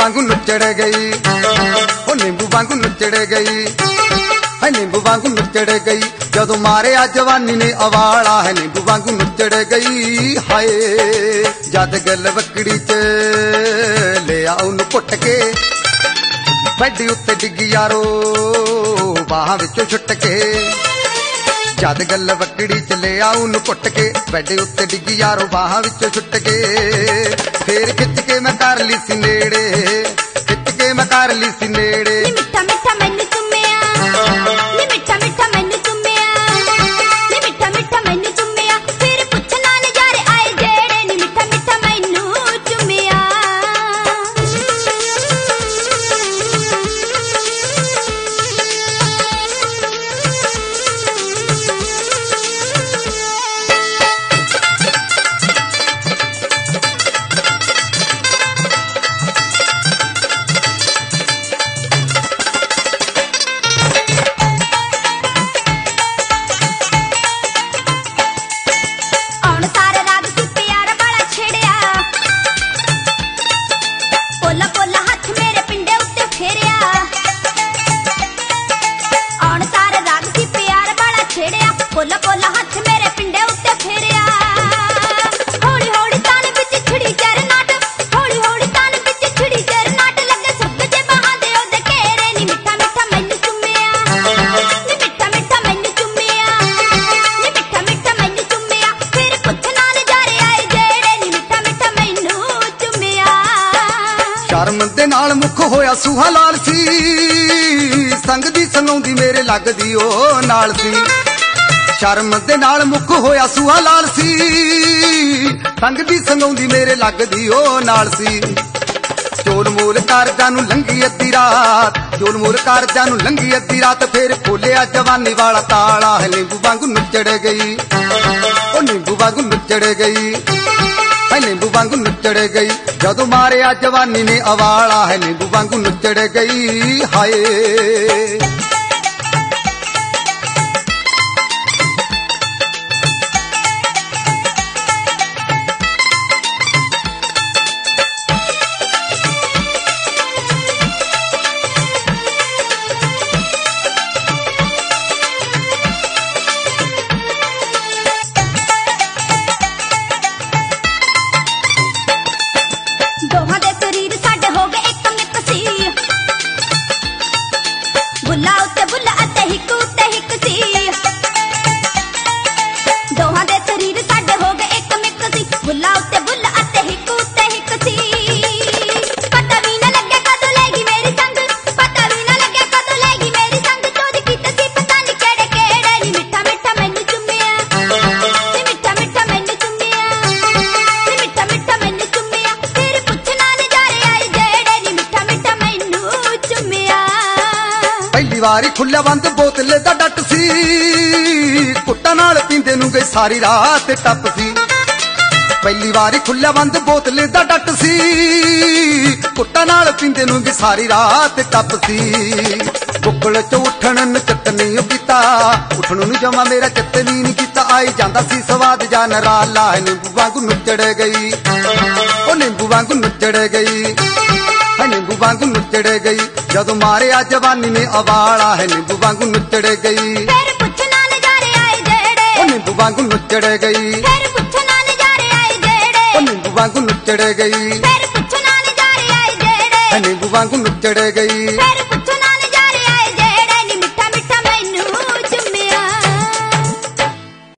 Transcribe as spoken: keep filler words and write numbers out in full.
वांगू नुचड़ गई, ओ नींबू वांगू नुचड़ गई, है नींबू वांगू नुचड़ गई। जदों मारे आ जवानी ने अवाला है नींबू वांगू नुचड़ गई। हाय जद गल वकड़ी च ले आउन पुट के बैडी उत्ते डिग्गी यारो बाहां विचों छुट के। जद गल वकड़ी च ले आउन पुट के बैडी उत्ते डिग्गी यारो बाहां विचों छुट के। फिर खिच के मैं कर ली सी नेड़े, खिच के मैं कर ली सी नेड़े। मिठा मिठा मैनू चुम्मिया, नी मिठा मिठा मैनू चुम्मिया, नी मिठा मिठा मैनू चुम्मिया। फिर पुछना नजारे आए जेड़े नी मिठा मिठा मैनू चुम्मिया। पोला पोला हाथ मेरे पिंडे उत्ते फेरिया। हौली हौली तान विच छिड़ी चर नाट, हौली हौली तान विच छिड़ी चर नाट। लगे सुग जे बाहां दे ओदे घेरे नी मिठा मिठा मैनू चुम्मिया, नी मिठा मिठा मैनू चुम्मिया, नी मिठा मिठा मैनू चुम्मिया। फिर पुछना नजारे आए जेड़े नी मिठा मिठा मैनू चुम्मिया। शर्म दे नाल मुख होया सूहा लाल सी, संग दी संगौंदी मेरे लगदी ओ नाल सी। शर्म दे नाल मुख होया सूहा लाल सी, संग दी संगौंदी मेरे लगदी ओ नाल सी। चोल मोल कारजां नूं लंघी अद्धी रात, चोल मोल कारजां नूं लंघी अद्धी रात। फिर खोलिया जवानी वाला ताला है नींबू वांगू नुचड़ गई, ओ नींबू वांगू नुचड़ गई, है नींबू वांगू नुचड़ गई। जदों मारे आ जवानी ने अवाला है नींबू वांगू नुचड़ गई। हाय दोहां दे शरीर साडे हो गए एक मिक सी, बुला उत्ते बुला अते हिक उत्ते हिक सी। दोहां दे शरीर साडे हो गए एक मिक सी, बुला उत्ते बुला अते हिक उत्ते हिक सी। पता भी ना लगे कदों लेगी मेरी संग, पता भी ना लगे कदों लेगी मेरी संग। चोरी कीते सी पता नहीं केड़े केड़े नी मिठा मिठा मैनू चुम्मिया, नी मिठा मिठा मैनू चुम्मिया, नी मिठा मिठा मैनू चुम्मिया। फिर पुछना नजारे आए जेड़े नी मिठा मिठा मैनू चुम्मिया। पहली वारी खुल्ला बंद बोतल दा डट सी, कुट्टा नाल पींदे नूं गई सारी रात टप सी। पहली वारी खुल्ला बंद बोतल दा डट सी, कुट्टा नाल पींदे नूं गई सारी रात टप सी। बुकल च उठण नचत नहीं कीता, उठण नूं जमा मेरा चित नहीं कीता। आई जांदा सी स्वाद जा नराला है नींबू वांगू नुचड़ गई, ओ नींबू वांगू नुचड़ गई, है नींबू वांगू नुचड़ गई। जदों मारे आ जवानी ने अवाला है नींबू वांगू नुचड़ गई। फिर पुछना नजारे आए जेड़े, ओ नींबू वांगू नुचड़ गई, फिर पुछना नजारे आए जेड़े, ओ नींबू वांगू नुचड़ गई, फिर पुछना नजारे आए जेड़े, है नींबू वांगू नुचड़ गई। फिर